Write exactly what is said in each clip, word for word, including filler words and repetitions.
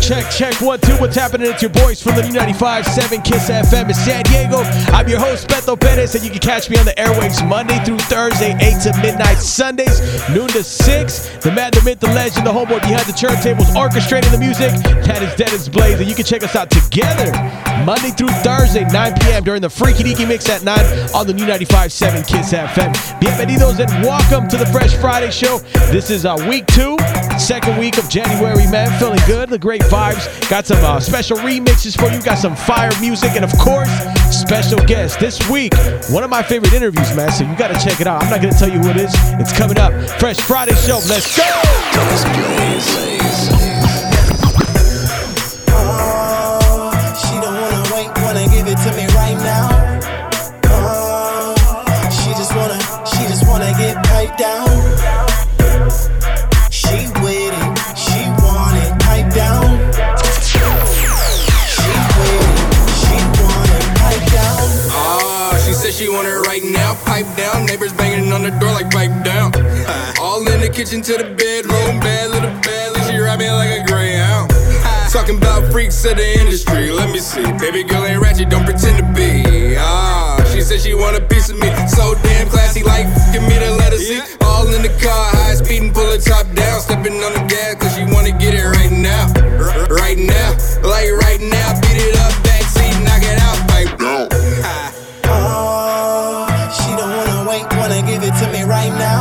Check, check, one, two. What's happening? It's your boys from the new ninety-five point seven Kiss F M in San Diego. I'm your host, Beto Perez, and you can catch me on the airwaves Monday through Thursday, eight to midnight, Sundays, noon to six. The man, the myth, the legend, the homeboy behind the turntables, orchestrating the music. That is Dennis Blaze, and you can check us out together Monday through Thursday, nine p.m. during the Freaky Deaky Mix at nine on the new ninety-five point seven Kiss F M. Bienvenidos and welcome to the Fresh Friday Show. This is uh, week two, second week of January, man. Feeling good, the great vibes. Got some uh, special remixes for you. Got some fire music, and of course, special guests. This week, one of my favorite interviews, man, so you got to check it out. I'm not going to tell you who it is. It's coming up. Fresh Friday Show. Let's go! Dennis Blaze. Oh, she don't wanna wait, wanna give it to me right now. Oh, she just wanna, she just wanna get piped down. She with it, she want it piped down. She with it, she want it piped down. Ah, she said she want it right now, pipe down. Neighbors banging on the door like pipe down. All in the kitchen to the bedroom, bad little bad, she ride me like a greyhound. Talking about freaks of the industry, let me see. Baby girl ain't ratchet, don't pretend to be. Ah, she said she want a piece of me, so damn classy, like give me the letter C. All in the car, high speed and pull the top down. Stepping on the gas, cause she wanna get it right now. R- right now, like right now. Beat it up, backseat, knock it out, pipe down. Oh, she don't wanna wait, wanna give it to me right now.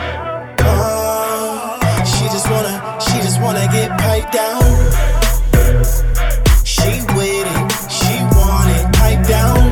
Oh, she just wanna, she just wanna get piped down. She with it, she want it piped down.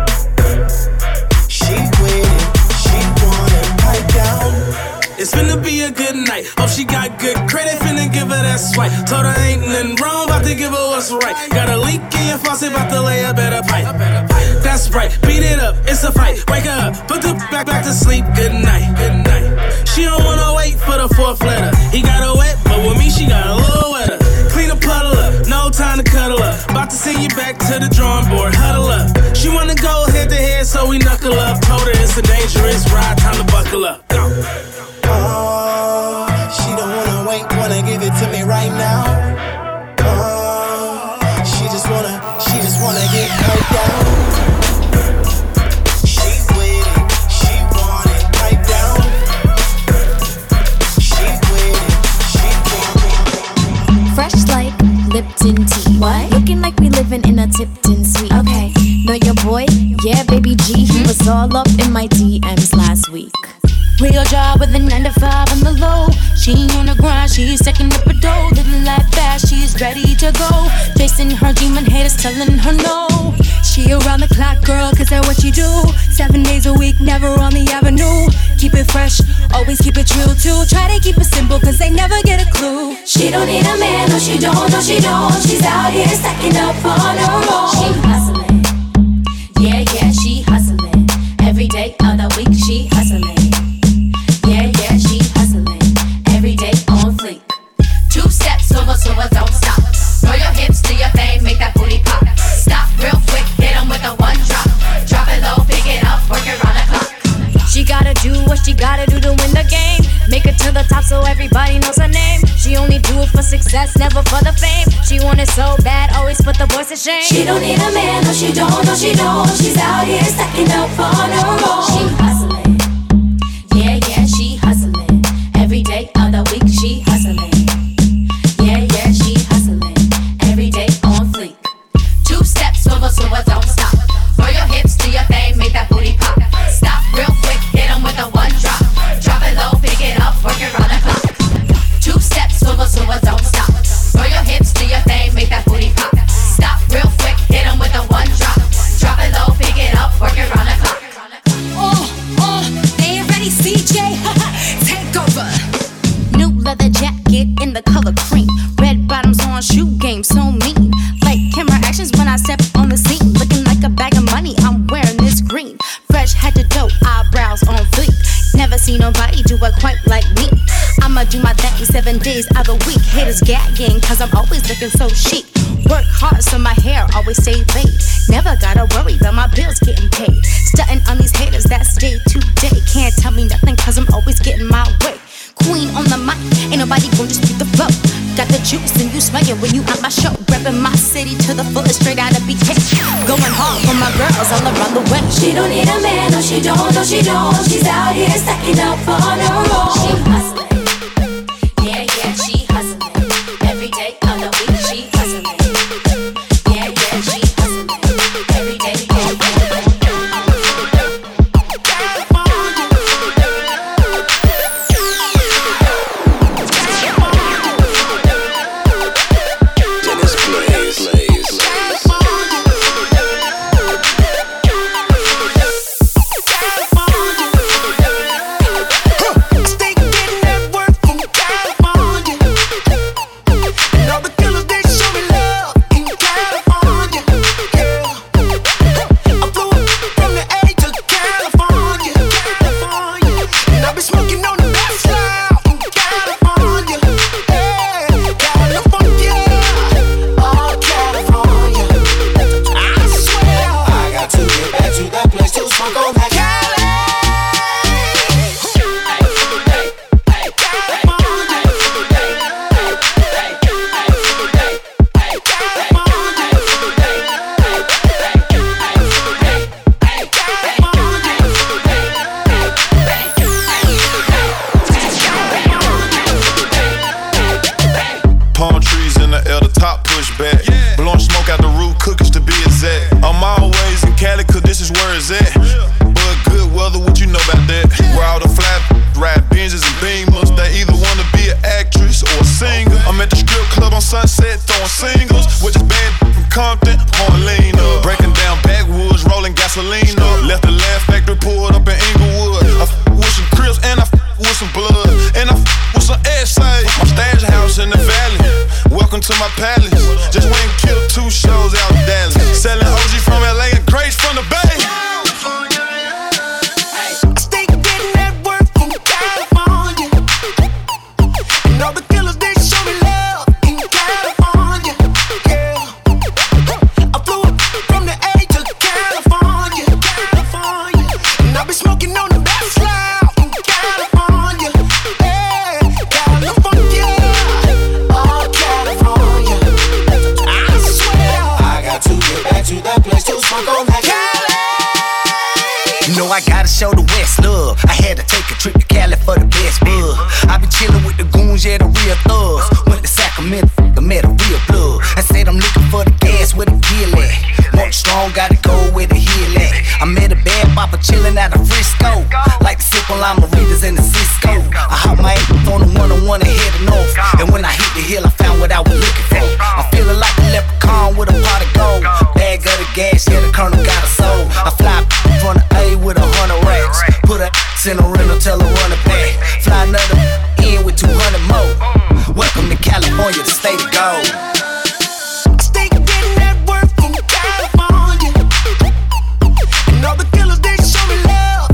She with it, she want it piped down. It's finna be a good night. Hope she got good credit, finna give her that swipe. Told her ain't nothing wrong, about to give her what's right. Got a leak in your faucet, about to lay a better pipe. That's right, beat it up, it's a fight. Wake her up, put the back back to sleep. Good night, good night. She don't wanna wait for the fourth letter. He got her wet, but with me she got a little wetter. Clean a puddle up, no time to cuddle up. About to send you back to the drawing board, huddle up. She wanna go head to head, so we knuckle up. Told her it's a dangerous ride, time to buckle up. Go. Oh, she don't wanna wait, wanna give it to me right now. Oh, she just wanna, she just wanna get piped down. She with it, she want it piped down. She with it, she want it. Fresh like Lipton tea. What? Looking like we living in a Tipton suite. Okay, know your boy? Yeah, baby G. He was all up in my D Ms last week. Real job with a nine to five on the low. She on the grind, she's stacking up a dough. Living life fast, she's ready to go. Facing her demon haters, telling her no. She around the clock, girl, cause that's what you do. Seven days a week, never on the avenue. Keep it fresh, always keep it true too. Try to keep it simple, cause they never get a clue. She don't need a man, no she don't, no she don't. She's out here stacking up on her own. She hustling, yeah, yeah, she hustling. Every day of the week, she hustling. Yeah, yeah, she hustling. Every day on fleek. Two steps, silver, silver, don't stop. Roll your hips to your thing, make that booty pop. Stop real quick, hit 'em with a one drop. Drop it low, pick it up, work it round the clock. She gotta do what she gotta do to win the game. Make it to the top so everybody knows her name. She only do it for success, never for the fame. She want it so bad, always put the boys to shame. She don't need a man, no she don't, no she don't. She's out here stacking up on her own. She hustling, yeah, yeah, she hustling. Every day of the week, she hustling. Yeah, yeah, she hustling. Every day on fleek. Two steps, swivel, swivel, don't stop. Roll your hips to your thing, make that booty pop. Stop real quick, hit 'em with a one drop. Drop it low, pick it up, work it round the clock. Two steps, swivel, swivel, don't stop. Roll your hips to your thing, make that booty pop. Stop real quick, hit 'em with a one drop. Drop it low, pick it up, work it round the clock. Oh, oh, they ain't ready, C J. Take over. New leather jacket in the color cream. Red bottoms on, shoe game so mean. Like camera actions when I step on the scene. Looking like a bag of money, I'm wearing this green. Fresh head to toe, eyebrows on fleek. Never seen nobody do it quite like me. I'ma do my thing seven days out of the week. Haters gagging, cause I'm always looking so chic. Work hard so my hair always stay laid. Never gotta worry about my bills getting paid. Stunting on these haters, that's day to day. Can't tell me nothing cause I'm always getting my way. Queen on the mic, ain't nobody gon' dispute the flow. got the juice and you swinging when you at my show. Reppin' my city to the fullest, straight out of B K. Going hard for my girls all around the way. She don't need a man, no she don't, no she don't. She's out here stacking up on her own. She hustling, yeah, yeah, she hustling. Every day of the week, she hustling. Yeah, yeah, she hustling. Every day, yeah, yeah. Show me love.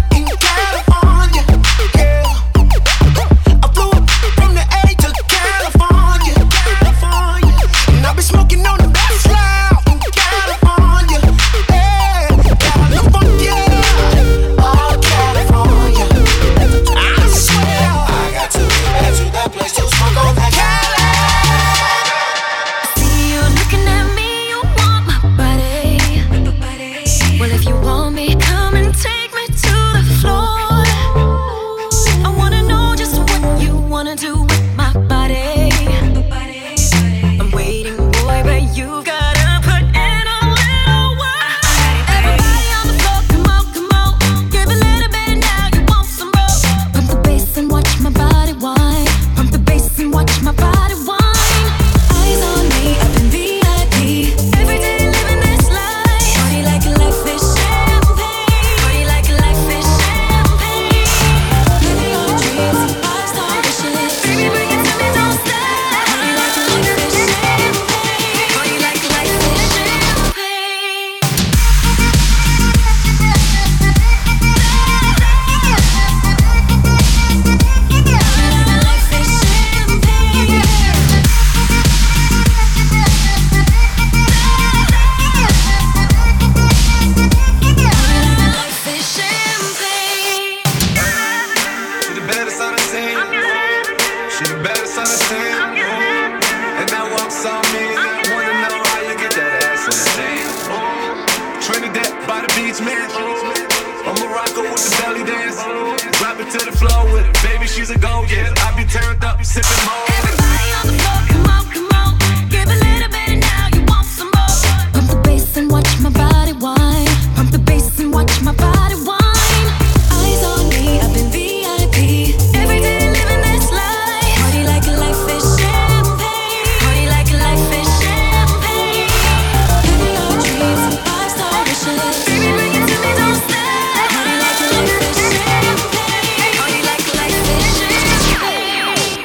belly dance. Drop it to the floor with it. Baby, she's a go getter. I be turned up, sipping more. Everybody on the floor, come on, come on. Give a little bit and now you want some more. Pump the bass and watch my body whine. Pump the bass and watch my body whine. Eyes on me, I've been V I P. Every day living this life. Party like a life is champagne. Party like a life is champagne. Heavy on dreams and five star wishes. Baby, bring it to me, don't stay. Party like a life is champagne. Party like a life is champagne.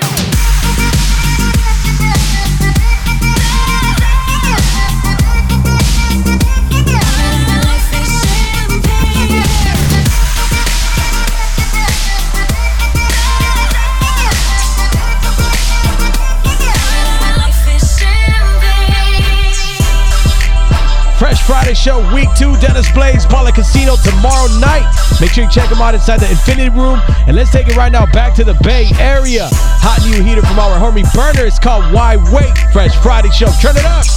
Fresh Friday show, week two, Dennis Blaze, Paula Casino tomorrow night. Make sure you check them out inside the Infinity Room. And let's take it right now back to the Bay Area. Hot new heater from our homie Burner. It's called Why Wait? Fresh Friday show. Turn it up.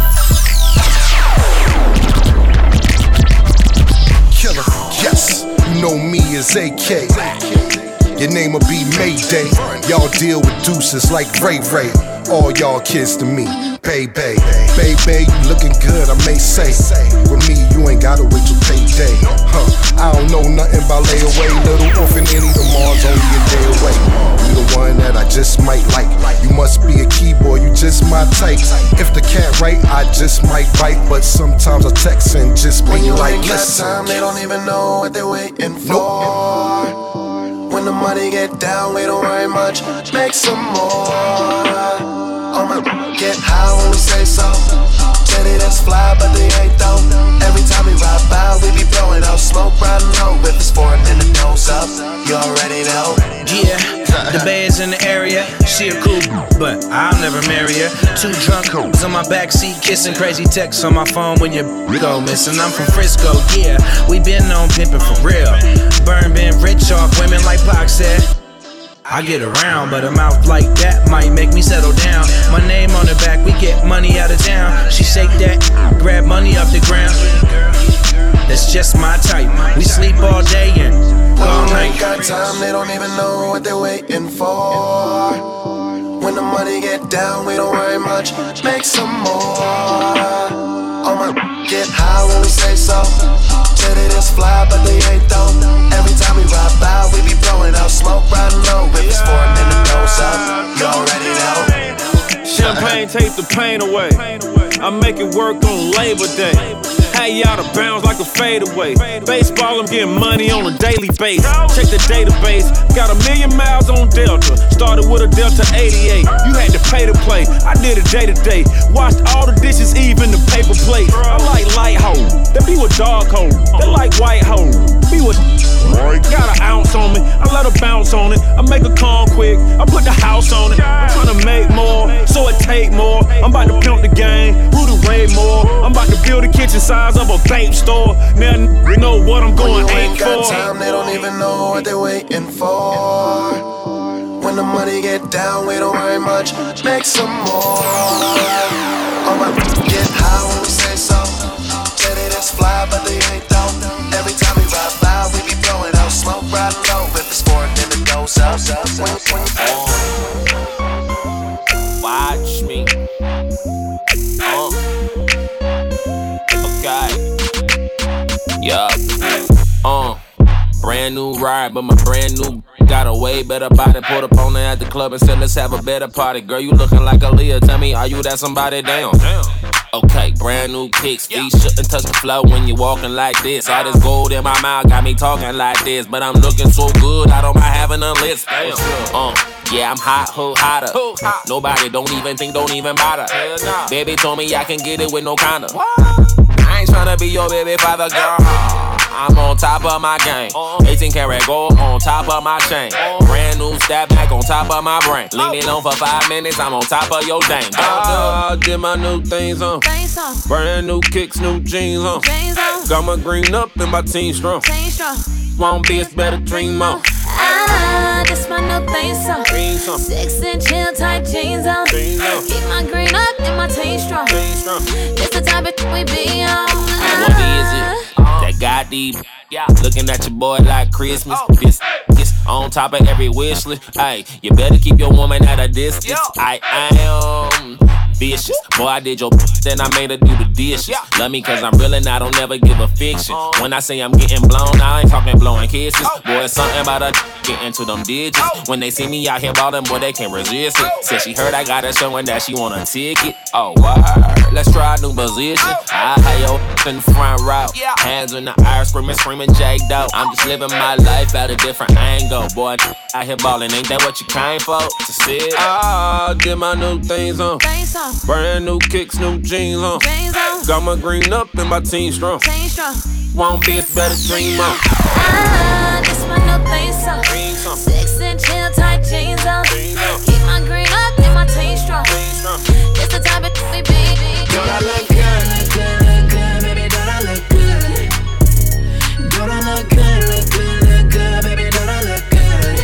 Killer, yes, you know me as A K. Your name'll be Mayday. Y'all deal with deuces like Ray Ray. All y'all kids to me, baby. Baby, you looking good, I may say. With me, you ain't gotta wait till payday. Huh, I don't know nothing about layaway. Little orphan Annie, tomorrow's only a day away. You the one that I just might like. You must be a keyboard, you just my type. If the cat right, I just might bite. But sometimes I text and just be like, listen. Time, they don't even know what they're waiting for. Nope. When the money get down, we don't worry much. Make some more. I'ma get high when we say so. Teddy, that's fly, but they ain't though. Every time we ride by, we be blowing out smoke riding low. If it's foreign, then the nose up. You already know. Yeah, the Bay's in the area. She a cool, but I'll never marry her. Two drunk hoes on my backseat, kissing crazy texts on my phone when you go missing. I'm from Frisco, yeah. We been on pimping for real. Burn been rich off women like Pac said. I get around, but a mouth like that might make me settle down. My name on the back, we get money out of town. She shake that, grab money off the ground. That's just my type. We sleep all day and all night. Ain't got time, they don't even know what they're waiting for. When the money get down, we don't worry much. Make some more. I'ma get high when we say so. Said it is fly, but they ain't though. Every time we ride by, we be blowing out smoke riding low. If it's foreign, then the nose up. You already know. Champagne take the pain away. I make it work on Labor Day. Hey, y'all to bounce like a fadeaway. Baseball, I'm getting money on a daily basis. Check the database, got a million miles on Delta. Started with a Delta eighty-eight. You had to pay to play. I did it day to day. Washed all the dishes, even the paper plates. I like light hoes. They be with dog hoes. They like white hoes. Be with got an ounce on me. I let her bounce on it. I make her calm quick. I put the house on it. I'm trying to make more, so it take more. I'm about to pimp the game. Rudy Ray Moore. I'm about to build a kitchen size of a vape store. Now you know what I'm going when you aim ain't for. got time, they don't even know what they're waiting for. When the money get down, we don't worry much. Make some more. I'ma get high when we say so. Said it is fly, but they ain't though. Every time we ride by, we be blowing out smoke riding low. If it's foreign, then it goes up. When, when uh, watch me. Uh, okay. Yeah. Uh, brand new ride, but my brand new got a way better body. Put up on her at the club and said, let's have a better party. Girl, you looking like Aaliyah. Tell me, are you that somebody down? Okay, brand new kicks. Feet shouldn't touch the floor when you walking like this. All this gold in my mouth got me talking like this. But I'm looking so good, I don't mind having a list. Uh, yeah, I'm hot, who hotter. Nobody don't even think, don't even bother. Baby told me I can get it with no kinda. I ain't tryna be your baby father, girl. I'm on top of my game. eighteen karat gold on top of my chain. Brand new stab back on top of my brain. Leave me alone for five minutes, I'm on top of your dame. I did my new things on. Brand new kicks, new jeans on. Got my green up and my team strong. Won't be, it's better dream on. Ah, this my new thing song. Six inch heel tight jeans on. Keep my green up and my team strong. This the type of we be on. What is it? That got these. Yeah, looking at your boy like Christmas. This is on top of every wish list. Hey, you better keep your woman at a distance. I am vicious. Boy, I did your then I made her do the dishes. Love me cause I'm real and I don't never give a fiction. When I say I'm getting blown, I ain't talking blowing kisses. Boy, it's something about her getting to them digits. When they see me out here ballin', boy, they can't resist it. Said she heard I got her showing that she want a ticket. Oh, word. Let's try a new position. I had your in the front row. Hands in the air, screaming, screaming, jacked out. I'm just living my life at a different angle. Boy, out here ballin', ain't that what you came for? To see it? Ah, get my new things on. Brand new kicks, new jeans on. Got my green up and my team strong. Won't be a better dream on. Ah, this my new things on. Six inch heel tight jeans on. Keep my green up and my team strong. It's the type of we be. Don't I look good? Look good, look good, baby. Don't I look good? Don't I look good? Look good, look good, baby. Don't I look good?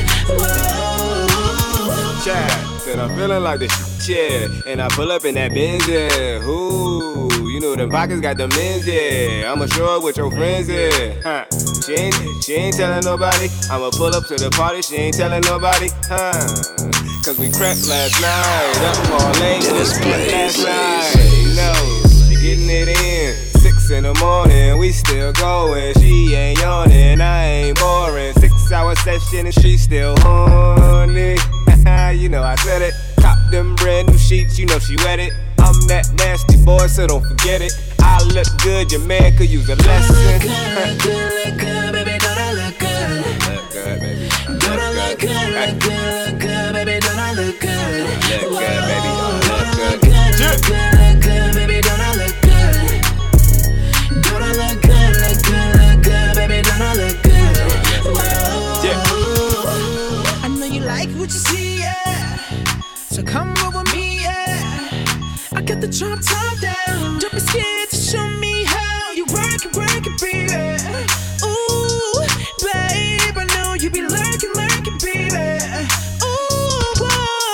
Whoa. Chad said I'm feeling like this. Yeah, and I pull up in that Benz, yeah. Ooh, you know them pockets got the men's, yeah. I'ma show up with your friends, yeah. Huh. She ain't, she ain't telling nobody. I'ma pull up to the party, she ain't telling nobody, huh. Cause we crept last night, up all late, last night. No, she getting it in. Six in the morning, we still going. She ain't yawning, I ain't boring. Six hour session and she still horny. You know I said it. Cop them brand new sheets, you know she wet it. I'm that nasty boy, so don't forget it. I look good, your man could use a lesson. Look good, look good, baby, don't I look good? Look good, baby. Don't I look good, look good, look good, baby, don't I look good? Look good, baby, don't look good. Look good, look good, baby, don't I look good? Don't I look good, look good, look good, baby, don't I look good? I know you like what you see, yeah. So come over me, yeah. I got the drop top down. Don't be scared to show me how you work it, work it, baby. Ooh, babe, I know you be lurking, lurking, baby. Ooh,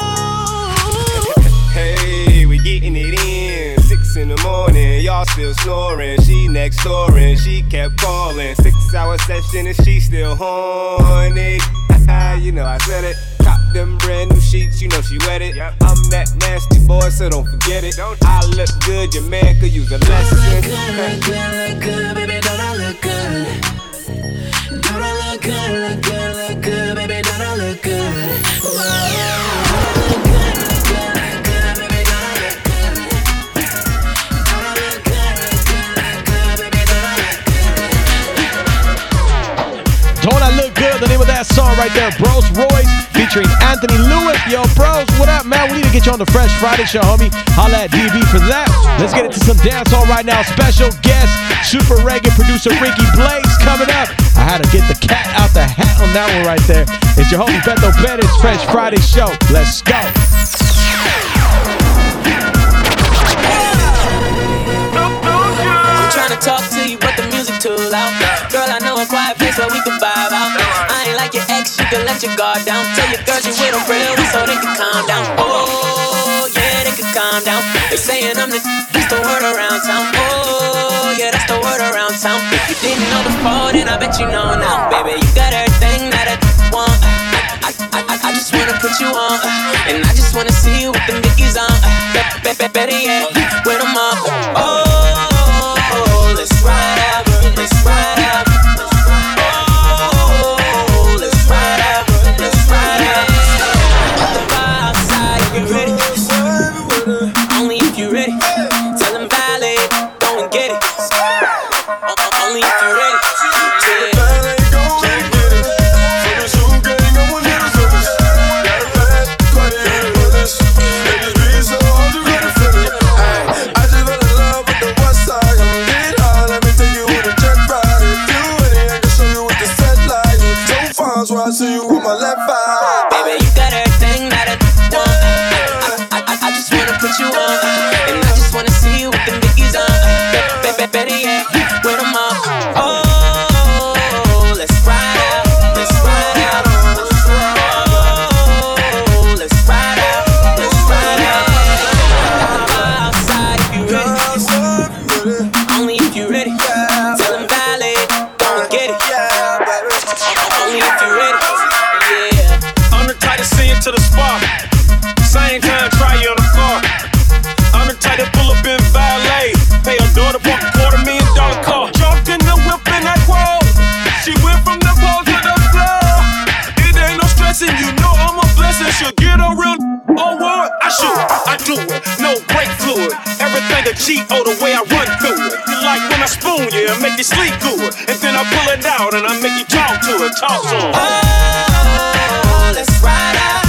whoa. Hey, we getting it in. Six in the morning, y'all still snoring. She next door and she kept calling. Six hour session and she still horny. You know I said it. Cop them brand new sheets, you know she wet it. Yep. I'm that nasty boy, so don't forget it. Don't I look good, your man could use a lesson. Look good, look good, look good, baby, don't I look good? Don't I look good, look good, look good, baby, don't I look good? Whoa. Don't I look good? The name of that song right there, Bros Royce, featuring Anthony Lewis. Yo, bros, what up, man? We need to get you on the Fresh Friday show, homie. Holla at D B for that. Let's get into some dancehall right now. Special guest, super reggae producer Ricky Blaze coming up. I had to get the cat out the hat on that one right there. It's your homie Beto Perez, Fresh Friday show. Let's go. I'm trying to talk to you, but the music too loud. Girl, I know a quiet place where we can vibe out. I ain't like your ex, you can let your guard down. Tell your girls you with a real one so they can calm down. Oh, yeah, they can calm down. They saying I'm the, that's the word around town. Oh, yeah, that's the word around town. If you didn't know before, then I bet you know now. Baby, you got everything that I want. I, I, I, I just wanna put you on. And I just wanna see you with them dickies on. Better yet, with them up. Oh, let's ride out, let's ride out. Oh, let's ride out, let's ride out. At the bar outside, if you're ready. Only if you're ready. Tell them valet, go and get it. Only if you're ready. I see you with my left eye. Baby, you got everything that I want. I, I, I, I just wanna put you on. And I just wanna see you with them dickies on. Better yet, with them on. Oh. finger cheat, oh, the way I run through it. You like when I spoon you and make you sleep good. And then I pull it out and I make you talk to it, talk to it. Oh, let's ride out.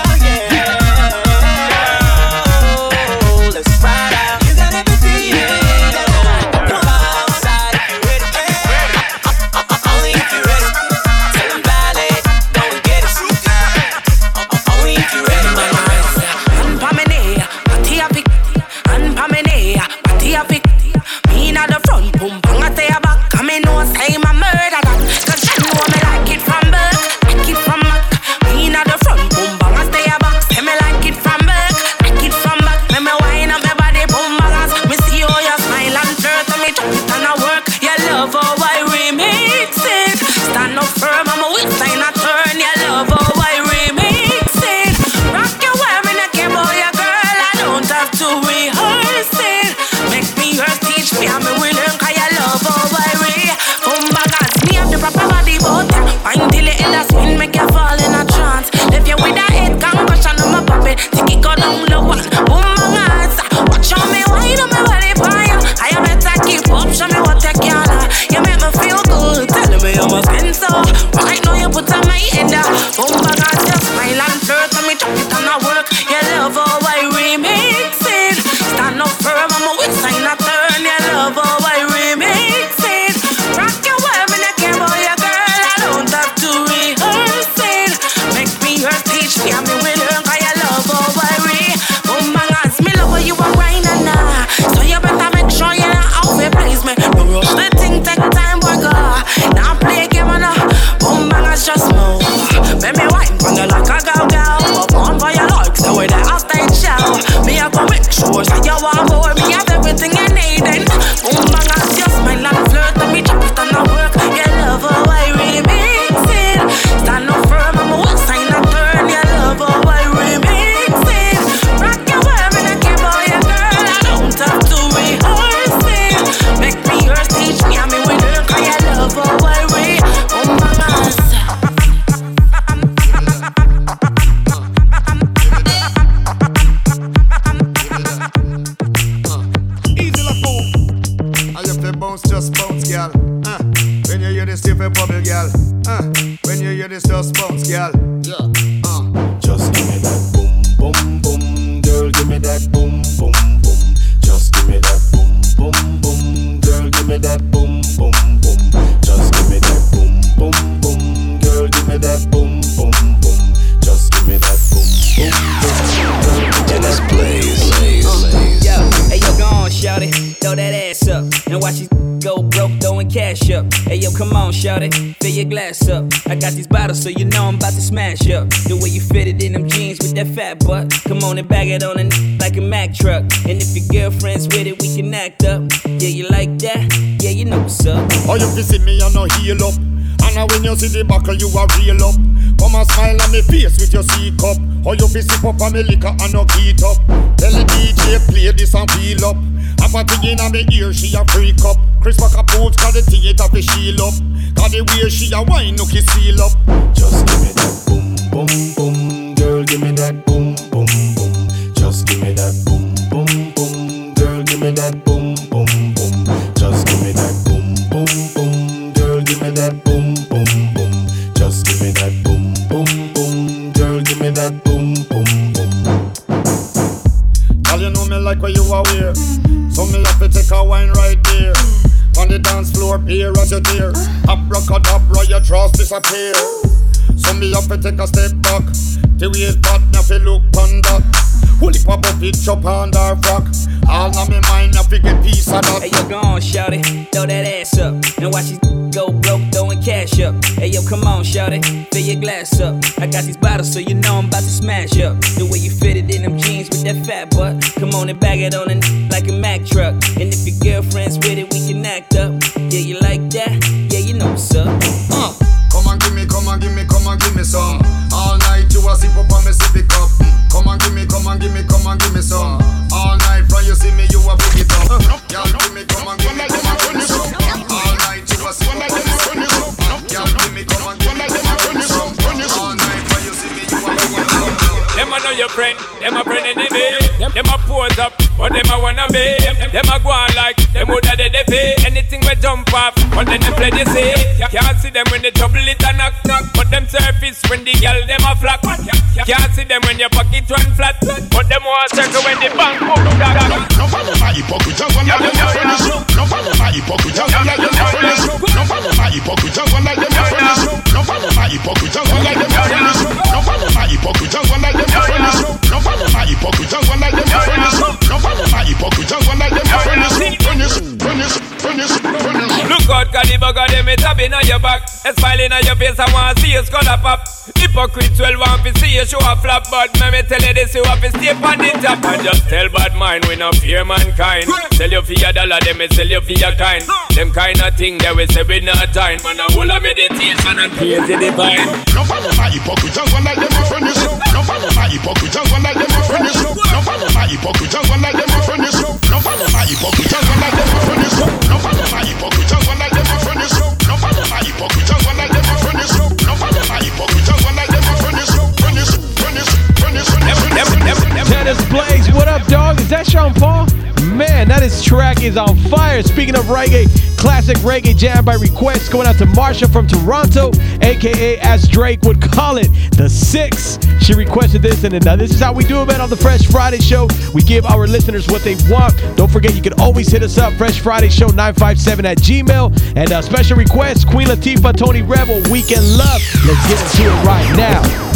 I got these bottles, so you know I'm about to smash up. The way you fit it in them jeans with that fat butt. Come on and bag it on a like a Mack truck. And if your girlfriend's with it, we can act up. Yeah, you like that? Yeah, you know what's up. Oh, you see me, I know heal up. And now when you see the buckle, you are real up. Come and smile on me face with your C-cup. Or you be sip up on me liquor and no heat up. Tell the D J play this and feel up. Have a thing in on me ear, she a freak up. Chris Walker boots, cause the theater fi shield up. Cause the way she a wine, no kiss seal up. Just give me that boom, boom, boom. Girl, give me that boom, boom, boom. Just give me that boom, boom, boom. Girl, give me that boom, boom, boom. Just give me that boom, boom, boom. Girl, give me that boom, boom, boom. Just give me that boom, boom, boom. Girl, give me that boom, boom, boom. Girl, you know me like what you are wear. So me have to take a wine right there. On the dance floor, peer as you dare. Abracadabra, your trust disappear. So me have to take a step back. The way it's hot, now fi look on that. Holy pop up, it chop on her frock. All on me mind, now fi get piece of that. Hey yo, go on, shout it, throw that ass up. And watch it go broke, throwing cash up. Hey yo, come on, shout it, fill your glass up. I got these bottles, so you know I'm about to smash up. The way you fit it in them jeans with that fat butt. Come on and bag it on a like a Mack truck. And if your girlfriend's with it, we can act up. Yeah, you like that? Yeah, you know what's up. Uh, come on, give me, come on, give me, come on, give me some. All night you a sip up on me sippy cup. Come on, give me, come on, give me, come on, give me some. All night from you see me, you a pick it up. Y'all give me, come on, give me, come on, give me some. All night you a sip up on me sippy cup. Y'all give me, come on, give me, come on, give me some. All night from you see me, you a pick it up. Them a know your friend, them a friend enemy. Them, them a pose up, but them a wanna be. Them, them Them a go on like them woulda did they pay. Anything we jump off, but then they play they say. Can't see them when they trouble it and knock knock. But them surface when the girl them a flock. Can't see them when your pocket run flat. But them want circle when the bank book. No follow my hypocrite and one like them your friends. No follow my hypocrite and one like them your friends. No follow my hypocrite and one like them your friends. No follow my hypocrite and one like them your friends. No follow my hypocrite and one like them your friends. No follow my hypocrite and one like them your friends. No follow my hypocrite and one like them your friends. Friends, friends, friends, friends. Look out, Caliber, got them a tapping on your back. A smiling on your face, I want to see you skull pop. Hypocrites will want to see you show a flap. But me me tell you this, you have to stay on the top. And just tell bad mind, we no fear mankind. Sell you for your dollar, them me sell you for your kind. Them kind of thing, they will say we not time. Man, I will have meditation and praise the divine. No follow my hypocrite and one like them your friends. No follow my hypocrite and one like them your friends. No follow my hypocrite and one like them your friends. No follow my hypocrite and one like them your friends. No follow my hypocrite and one like them your friends. No follow my hypocrite and one like them your friends. No follow my hypocrite and one like them your friends. Friends, friends, friends, friends. Tennis Blaze, what up, dog? Is that Sean Paul? Man, that is track is on fire. Speaking of reggae, classic reggae jam by request going out to Marsha from Toronto, aka as Drake would call it, the Six. She requested this, and uh, this is how we do it, man, on the Fresh Friday Show. We give our listeners what they want. Don't forget, you can always hit us up, Fresh Friday Show nine five seven at Gmail. And uh, special request, Queen Latifah, Tony Rebel, Weekend Love. Let's get into it right now.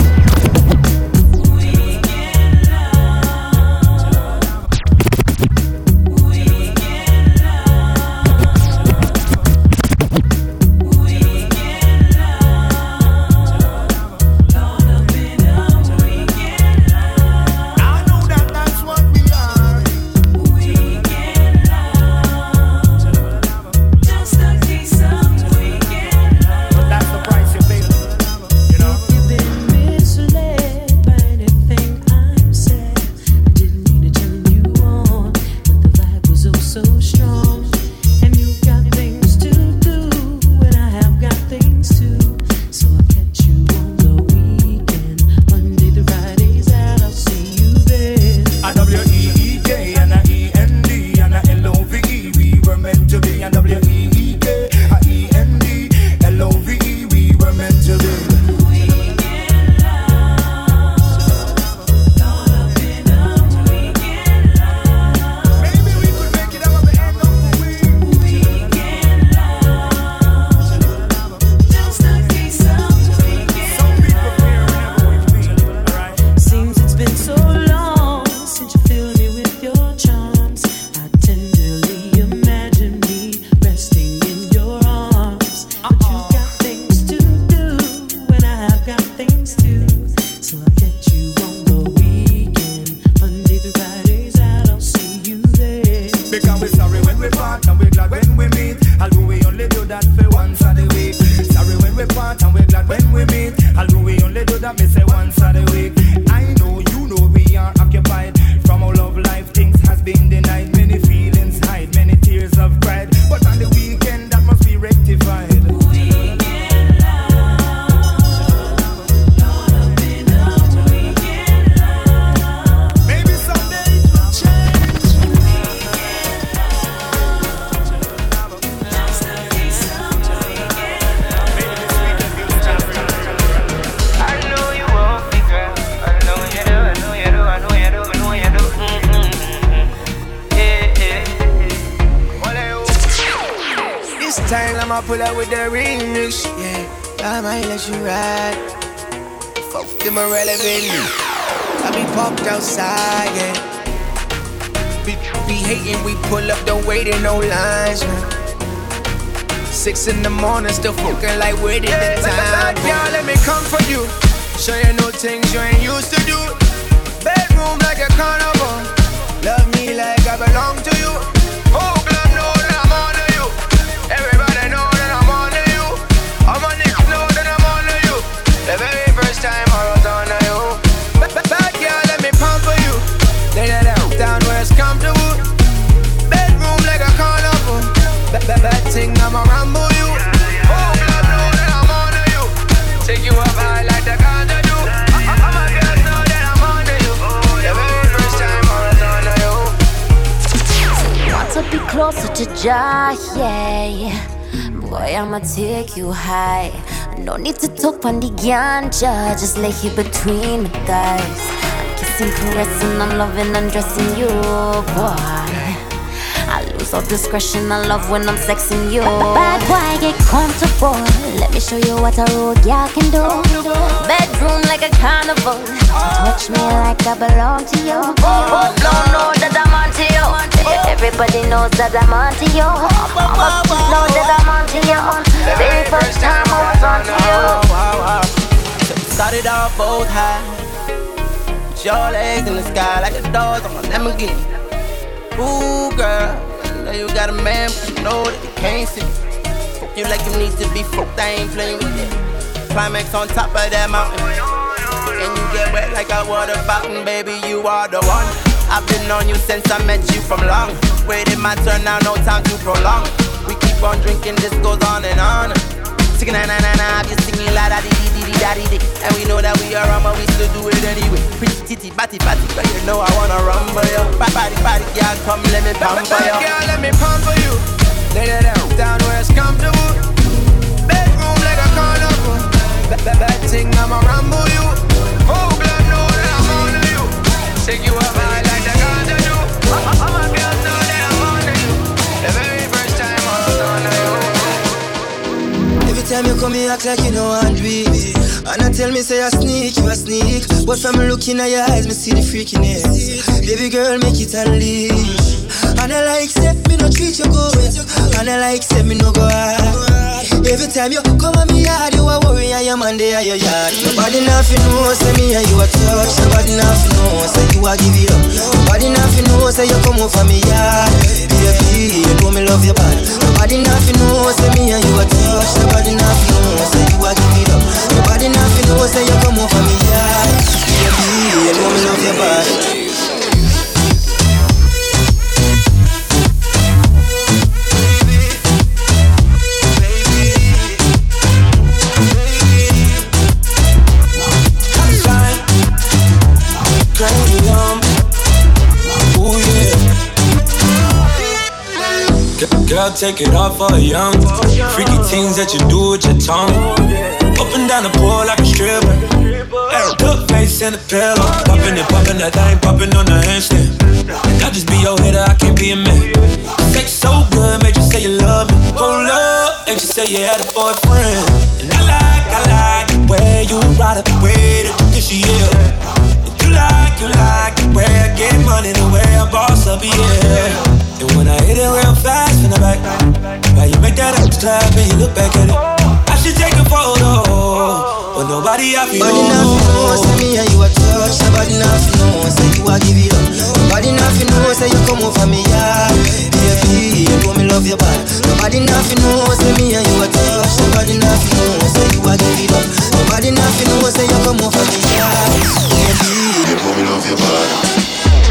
pull up with the remix, yeah. I might let you ride. Fuck them irrelevant. I be parked outside, yeah. We be hating, we pull up, don't wait in no lines, man. Six in the morning, still fucking like where did the time go? Girl, let me come for you. Show you no things you ain't used to do. Bedroom like a carnival. Love me like I belong to you. Oh, club know that I'm on to you. Everybody know that I'm on to you. All my niggas know that I'm on to you. The very first time I was on to you. Bad girl, let me pump for you. Lay that out down where it's comfortable. Bedroom like a carnival. Bad thing, I'ma rumble you. Oh, club know that I'm on to you. Take you up high like the ganja do. All my girls know that I'm on to you. The very first time I was on to you. closer, be closer to Jah, yeah. Boy, I'ma take you high. No need to talk on the ganja, just lay here between the thighs. I'm kissing, caressing, I'm loving, undressing you, boy. I lose all discretion, I love when I'm sexing you. Bad boy, get comfortable. Let me show you what a road girl can do. Bedroom like a carnival. Touch me like I belong to you. Oh, don't know that I'm onto you. Everybody knows that I'm onto you. I'ma know that I'm onto you. The very first time I was onto you. So we started off both high. With your legs in the sky like the doors on my Lamborghini. Ooh, girl, I know you got a man, but you know that you can't see. Fuck you like you need to be fucked, I ain't playing with it. Climax on top of that mountain, and you get wet like a water fountain, baby, you are the one. I've been on you since I met you from long. Waiting my turn now, no time to prolong. We keep on drinking, this goes on and on. Singing na na na na, you singing la da di di di di da di di. And we know that we are wrong, but we still do it anyway. Pretty titty, batty batty, but you know I wanna rumble you. Body body, girl, come let me pamper you. Girl, let me pamper you. Lay that down, down where it's comfortable. Bedroom like a carnival. That that that thing I'ma rumble you. Oh, girl, know that I'm on to you. Take you up high like the ganja do. All my girls know that I'm on to you. The very first time I was on to you. Every time you come here, act like you know I'm dreamy. And I tell me, say I sneak, you a sneak. But from looking at your eyes, me see the freakiness. Baby girl, make it unleash. And I like, say, me no treat you good. And I like, say, me no go hard. Every time you come on me yard, you a worry and your man there at your yard. Nobody nothing know, say me and you a touch. Nobody nothing know, say you a give it up. Nobody nothing know, say you come over me yard. Baby, you know me love your body. Nobody nothing know, say me and you a touch. Nobody nothing know, say you a give it up. Nobody nothing know, say you come over me yard. Baby, you know me love your body. Girl, take it off for a young. Freaky things that you do with your tongue. Up and down the pole like a stripper. Good face and a pillow. Popping it, popping that thing, popping on the handstand. I just be your hitter, I can't be a man. Sex so good, made you say you love me. Hold up, and you say you had a boyfriend. And I like, I like the way you ride it, the way that you she is. You like, you like the way I get money, the way I boss up, yeah. And when I hit it real fast from the back, now you make that up clap and you look back at it. I should take a photo, but nobody I feel. Nobody nothing knows, say me and you a touch. Nobody nothing knows, say you a give it up. Nobody nothing knows, say you come over me yard. Baby, you know me love your body. Nobody nothing knows, say me and you a touch. Nobody nothing knows, say you a give it up. Nobody nothing knows, say you come over me yard. Baby, you know me love your body.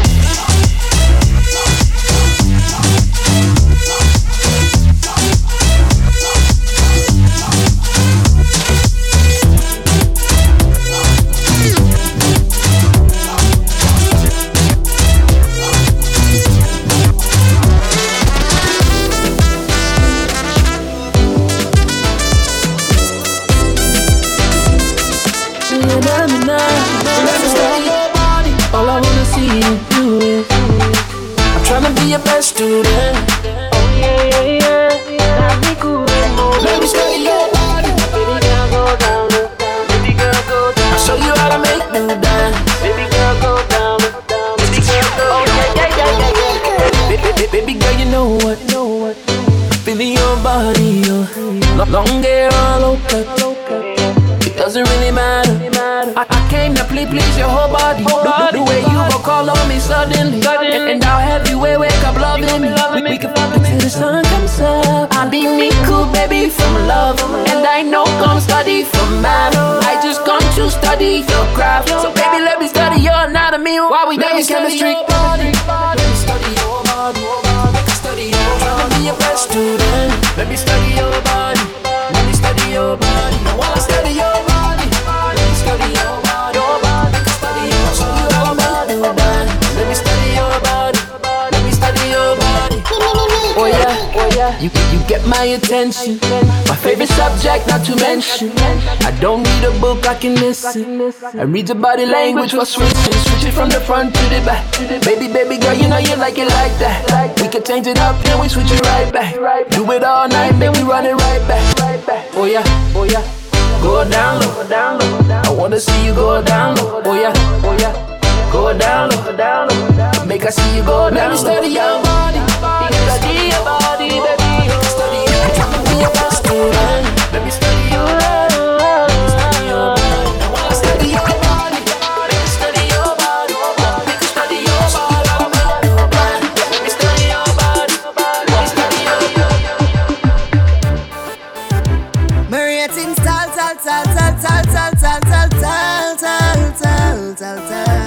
Your best student. Oh yeah, yeah, yeah. Got me cool. Let me study your body. Baby girl, go down, down. Baby girl, go down. I'll show you how to make them dance. Baby girl, go down, down. Baby girl, go down. Oh yeah, yeah, yeah, yeah, yeah. Baby, baby, baby girl, you know what? Know what? Feeling your body, your long hair all over. It doesn't really matter. I, I came to please, please your whole body. Whole body. The way you go call on me suddenly, suddenly. And, and I'll have you wake, wake up loving me. We, we can fuck until the sun comes up. I'll be me cool, baby, from love. And I know come study from math. I just come to study your craft. So baby, let me study your anatomy while we do chemistry. Let me study your body. Let me study your body. Let me be your best student. Let me study your body. Let me study your body. I wanna study your body. Let me study your body. Your body. Let me study your body. Show you how I'm gonna do that. Let me study your body. Let me study your body. You, you get my attention. My favorite subject, not to mention. I don't need a book, I can listen. I read your body language for switching. Switch it from the front to the back. Baby, baby girl, you know you like it like that. We can change it up, then we switch it right back. Do it all night, then we run it right back. Oh yeah, oh yeah. Go down low, go down low. I wanna see you go down low. Oh yeah, oh yeah. Go down low, go down low. Make I see you go down low. Let me study your body, study your body, baby. Study your body, let me study your body, study your body, study your body, study your body, make me study your body, let me study your body, study your. Maria Ting, tal tal tal tal tal tal tal tal tal tal tal tal tal.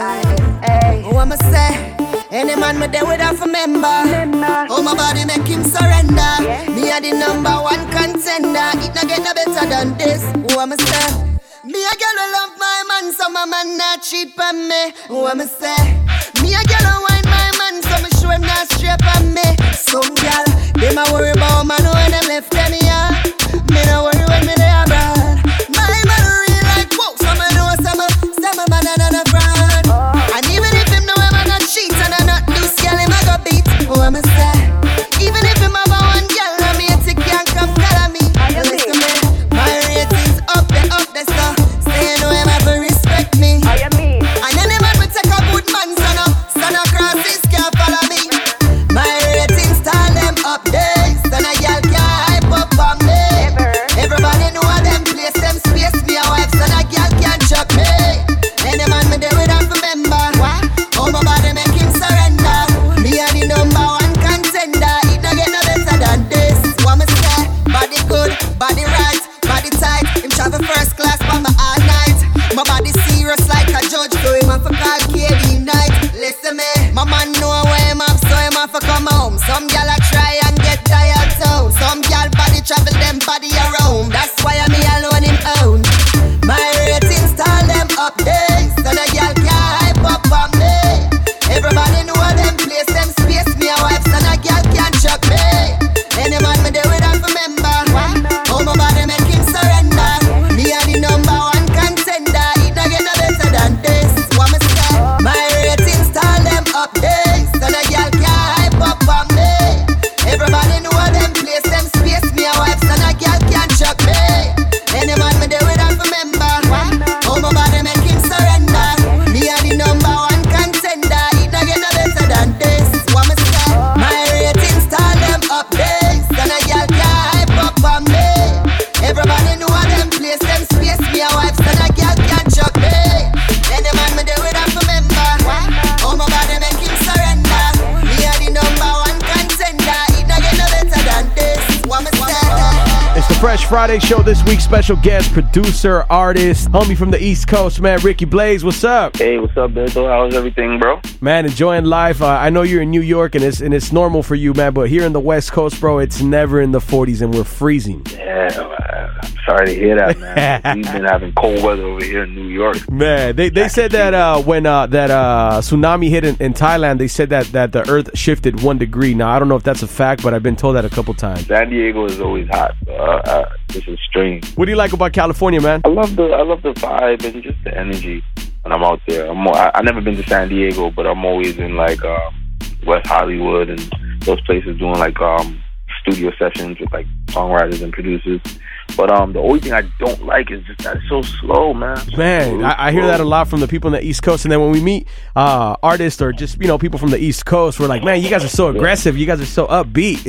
Oh, I'ma say, any man me there without a member. Oh, my body make him surrender. Me a the number one contender. It not get no better than this. Oh, I'ma say, me a girl who love my man, so my man not cheap on me. Oh, I'ma say, me a girl who wine my man, so me show him not straight on me. Some girl, they ma worry about man when them left them here. Me no worry when me there abroad. My man real like whoa, so me know some some man and a fraud. And even if him know him a not cheat and a not loose, girl him a go beat. Oh, I'ma say, even if him have a one girl, I me a tick can't come call me. Listen me, my ratings up there, up there, so say you know him have to respect me. And any man will take a good man, son up, son across his can't follow me. My ratings turn them up there, son a girl can't hype up on me. Everybody know them place, them space, me a wife, son a girl can't chuck me. Any man me there without remember. Oh, my body make him surrender. Me a the number one contender. It no get no better than this. What me say? Body good, body right, body tight. Him travel first class for me all night. My body serious like a judge, so him have to call K D night. Listen me, my man know where him up, so him have to come home. Some gal a try and get tired too. Some gal body travel them body around. That's why me alone him own. My ratings tell them up there, so the gal can't hype up on me. Everybody know them place, them space, me a wife, so the gal can't chuck me. Any man me there without remember. Oh, my body make him surrender. Me a the number one contender. It no get no better than this. What me say? My ratings tell them up there, so the gal can't hype up on me. Everybody know them place, them space, me a wife, so the gal can't chuck me. Any man me there without remember. Oh, my body make him surrender. Me a the number one contender. It no get no better than this. What me say? My ratings tell them up there, so the gal can't hype up on me. Everybody know them place, them space, me a wife, so the gal can't chuck me. Any man me there without remember. Oh, my body make him surrender. Me a the number one contender. It no get no better than this. What me say? It's the Fresh Friday Show. This week's special guest, producer, artist, homie from the East Coast, man, Ricky Blaze. What's up? Hey, what's up, Beto? How's everything, bro? Man, enjoying life. Uh, I know you're in New York, and it's and it's normal for you, man, but here in the West Coast, bro, it's never in the forties, and we're freezing. Yeah, man. I'm sorry to hear that, man. We've been having cold weather over here in New York. Man, they they said that uh, when uh, that uh, tsunami hit in, in Thailand, they said that, that the Earth shifted one degree. Now, I don't know if that's a fact, but I've been told that a couple times. San Diego is always hot. So, uh, uh, this is strange. What do you like about California, man? I love the I love the vibe and just the energy when I'm out there. I'm I, I've never been to San Diego, but I'm always in like uh, West Hollywood and those places doing like um, studio sessions with like songwriters and producers. But um, the only thing I don't like is just that it's so slow, man. Man, I, I hear that a lot from the people on the East Coast. And then when we meet uh, artists or just, you know, people from the East Coast, we're like, man, you guys are so aggressive. You guys are so upbeat.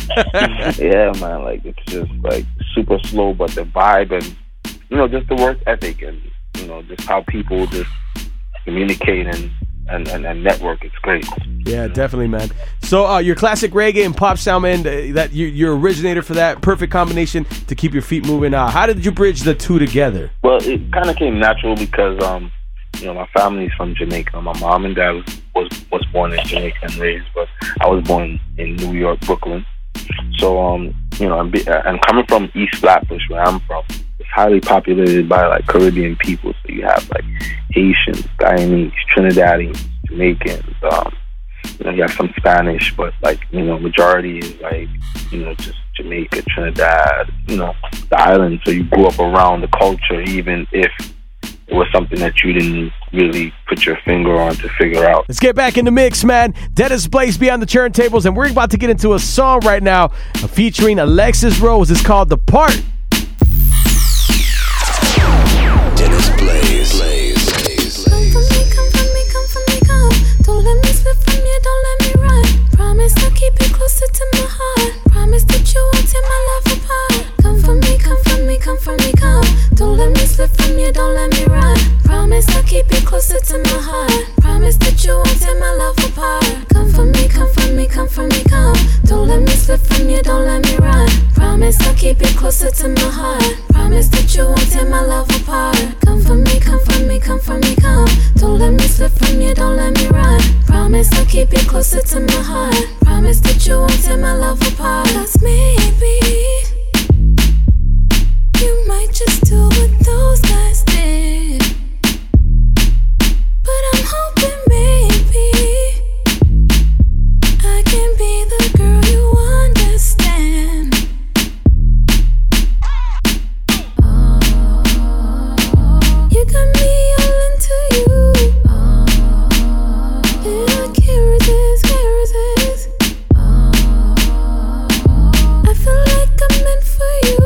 Yeah, man, like it's just like super slow, but the vibe and, you know, just the work ethic and, you know, just how people just communicate and And, and, and network, it's great. Yeah, definitely, man. So uh, your classic reggae and pop sound, man, that you, you're originator for that perfect combination to keep your feet moving. Uh, how did you bridge the two together? Well, it kind of came natural because, um, you know, my family's from Jamaica. My mom and dad was, was, was born in Jamaica and raised, but I was born in New York, Brooklyn. So, um, you know, I'm, I'm coming from East Flatbush, where I'm from. It's highly populated by like Caribbean people. So you have like Haitians, Guyanese, Trinidadians, Jamaicans, um, you know, you have some Spanish, but like, you know, majority is like, you know, just Jamaica, Trinidad, you know, the island. So you grew up around the culture, even if it was something that you didn't really put your finger on to figure out. Let's get back in the mix, man. Dennis Blaze behind the turntables, and we're about to get into a song right now featuring Alexis Rose. It's called The Part. Dennis Blaze. Blaze. Blaze. Come for me, come for me, come for me, come. Don't let me slip from you, don't let me run. Promise I'll keep it closer to my heart. Promise that you won't tear my love apart. Come for me, come for me, come for me, come. Don't let me slip from you, don't let me run. Promise I'll keep it closer to my heart. Promise that you won't tear my love apart. Come for me, come for me, come for me, come. Don't let me slip from you, don't let me run. Promise I'll keep it closer to my heart. Promise that you won't tear my love apart. Come for me, come for me, come for me, come. Don't let me slip from you, don't let me run. Promise I'll keep it closer to my heart. Promise that you won't tear my love apart. 'Cause maybe you might just do what those guys did, but I'm hoping maybe I can be the girl you understand. Oh, you got me all into you. Oh, yeah, I can't resist, can't resist. Oh, I feel like I'm meant for you.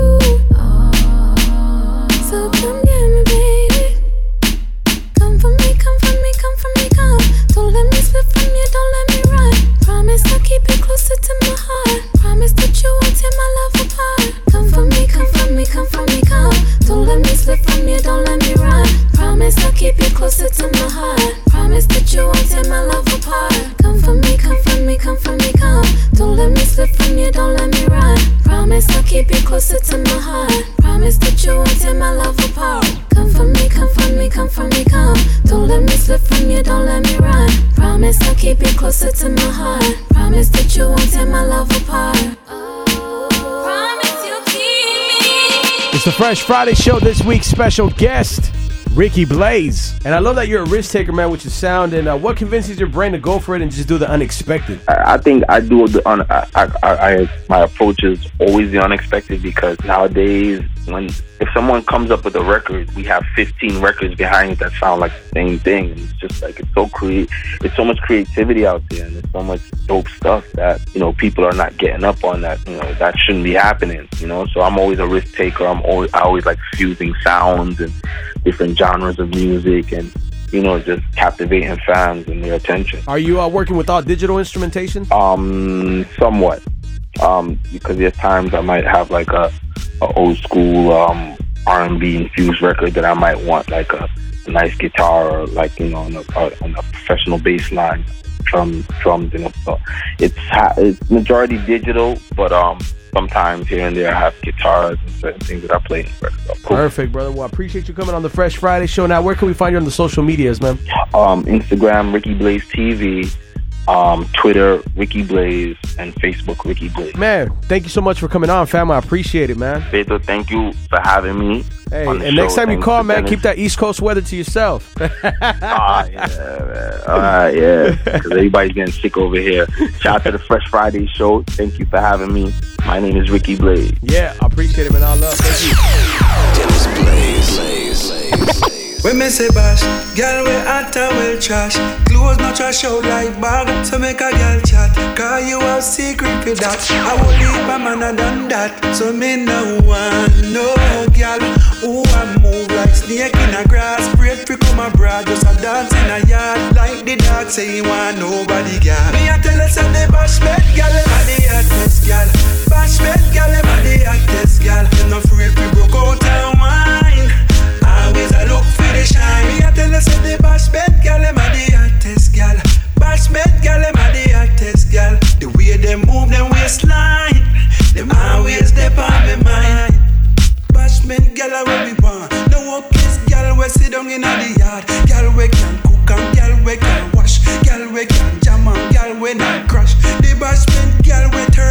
So come get me, baby. Come for me, come for me, come for me, come. Don't let me slip from you, don't let me run. Promise I'll keep it closer to my heart. Promise that you won't tear my love apart. Come for me, come for me, come for me, come. Don't let me slip from you, don't let me run. Promise I'll keep it closer to my heart. Promise that you won't tear my love apart. Come for me, come for me, come for me, come. Don't let me slip from you, don't let me run. Promise I'll keep it closer to my heart. Promise that you won't tear my love apart. Come for me, come for me, come for me, come. Don't let me slip from you, don't let me run. Promise I'll keep it closer to my heart. Promise that you won't tear my love apart. Promise you'll keep me. It's the Fresh Friday Show. This week's special guest, Ricky Blaze. And I love that you're a risk taker, man, with your sound. And uh, what convinces your brain to go for it and just do the unexpected? I, I think I do the un, I, I, I, my approach is always the unexpected, because nowadays, when if someone comes up with a record, we have fifteen records behind it that sound like the same thing. And it's just like, it's so create, it's so much creativity out there, and there's so much dope stuff that, you know, people are not getting up on, that, you know, that shouldn't be happening, you know. So I'm always a risk taker. I'm always, I always like fusing sounds and different genres of music, and, you know, just captivating fans and their attention. Are you uh, working with all digital instrumentation? Um, somewhat. Um, because there's times I might have like a, a old school um, R and B infused record that I might want like a, a nice guitar, or like, you know, on a, on a professional bass line, drum, drums, you know. So it's it's majority digital, but um. sometimes here and there I have guitars and certain things that I play in the record. So cool. Perfect, brother. Well, I appreciate you coming on the Fresh Friday Show. Now, where can we find you on the social medias, man? Um, Instagram, Ricky Blaze T V. Um, Twitter, Ricky Blaze, and Facebook, Ricky Blaze. Man, thank you so much for coming on, fam. I appreciate it, man. Beto, thank you for having me. Hey, on the and show. next time Thanks you call, man, Dennis. keep that East Coast weather to yourself. Ah, yeah, man. All right, yeah. Because everybody's getting sick over here. Shout out to the Fresh Friday Show. Thank you for having me. My name is Ricky Blaze. Yeah, I appreciate it, man. I love. Thank you. Dennis Blaze. Blaze. Blaze. Blaze. When me say bash, girl we hot and well trash. Clothes not trash out like bag, so make a girl chat. Cause you have secret for that. I will leave a man a done that. So me no want no girl who I move like snake in a grass. Break free come abroad, just a dance in a yard. Like the dog say he want nobody girl. Me a tell us that the bash bed girl, them a the hottest girl. Bash bed girl, them a the hottest girl. You no afraid we broke out and wine. Always I look for the shine. Me a tell us that the bash bed girl, them a the hottest girl. Bash bed girl, them a the hottest girl. The way them move them waistline, them always dip on me mind. Bash bed girl, I will be born. No work is girl, we sit down in the yard. Girl, we can cook and girl, we can wash. Girl, we can jam and girl, we not crush. The bash bed girl, we turn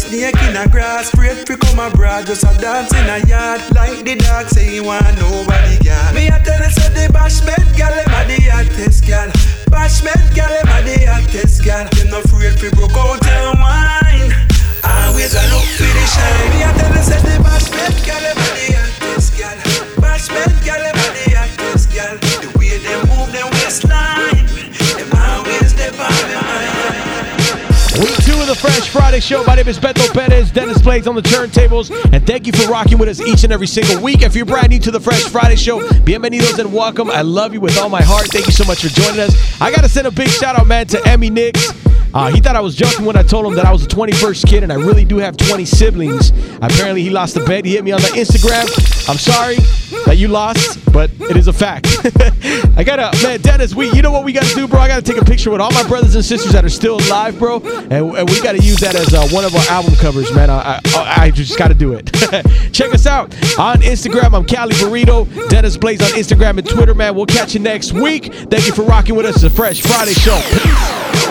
snake in a grass. Straight fi come abroad, just a dance in a yard. Like the dog say he want nobody gal. Me a tell you say the bashment gal, them a the hottest gal. Bashment gal, them a the hottest gal. Them no afraid fi broke out and wine. Always a look for the shine. Me a tell you say the bashment gal, them a the hottest gal. Bashment gal, them a the hottest gal. The way them move them waistline, them always dey on me mind. Week two of the Fresh Friday Show. My name is Beto Perez. Dennis Blades on the turntables. And thank you for rocking with us each and every single week. If you're brand new to the Fresh Friday Show, bienvenidos and welcome. I love you with all my heart. Thank you so much for joining us. I got to send a big shout out, man, to Emmy Nicks. Uh, he thought I was joking when I told him that I was the twenty-first kid, and I really do have twenty siblings. Apparently, he lost the bet. He hit me on the Instagram. I'm sorry that you lost, but it is a fact. I gotta, man, Dennis, we, you know what we gotta do, bro? I gotta take a picture with all my brothers and sisters that are still alive, bro, and, and we gotta use that as uh, one of our album covers, man. I, I, I just gotta do it. Check us out on Instagram. I'm Cali Burrito. Dennis Blaze on Instagram and Twitter, man. We'll catch you next week. Thank you for rocking with us. It's the Fresh Friday Show. Peace.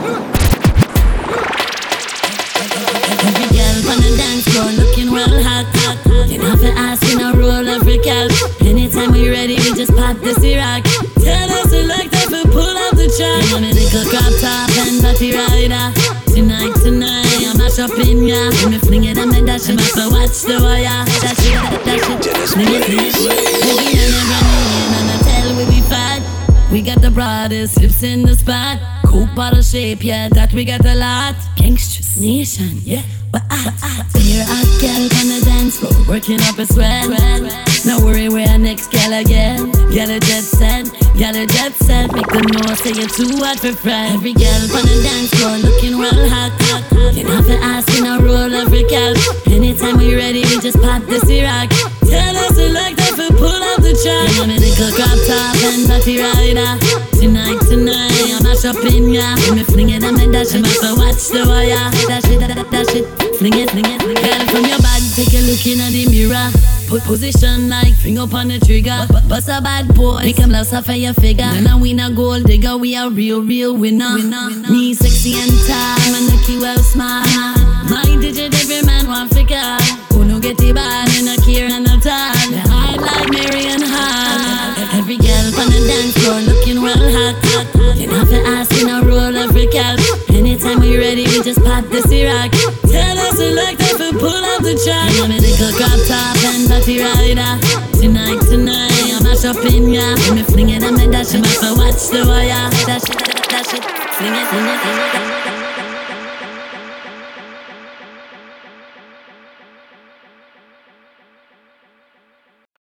Every girl on the dance floor looking real hot, hot, hot. You know, for asking a roll every cat. Anytime we ready, we just pop the Ciroc. Tell us select if we pull up the track. You know me little crop top and body rider. Tonight, tonight, I'm mash up in ya. When me fling it, I'm a dash it. So watch the wire. Dash it, dash it, fling it, fling it. Baby, I'm never in and I tell we be fat. We got the broadest hips in the spot. Cool bottle shape, yeah, that we got a lot. Gangsters Nation, yeah. But ah, ah, here a girl on the dance floor, working up a sweat. No worry, we're our next gal again. Gal a jet set, gal a jet set. Make them know say you're too hot for friends. Every girl on the dance floor looking real hot, hot, hot. You know for asking a roll every couch. Anytime we ready, we just pop the Ciroc. Tell us select if we pull up the track. You know me little crop top and body rider. Tonight, tonight, I'm mash up in ya. When me fling it, I'm a dash it. So watch the wire. Dash it, dash it. Fling it, fling it, fling it. Girl, from your back, take a look in the mirror. Put position like finger upon the trigger. Bust a bad boy, make him lost off of your figure. When I win a gold digger, we a real, real winner. winner. Me sexy and tall, and looky well smart. My digit, every man want figure. Who no get the bad, and no care and no time. The hard like Marion Hart. Every girl on the dance floor looking real hot, hot, hot. You know for asking a roll every couch. Anytime we ready, we just pop the Ciroc. Tell us select if we pull up the track. You know me little crop top and body rider. Tonight, tonight, I'm mash up in ya. When me fling it, I'm a dash it. So watch the wire. Dash it, dash it, fling it, fling it, fling it.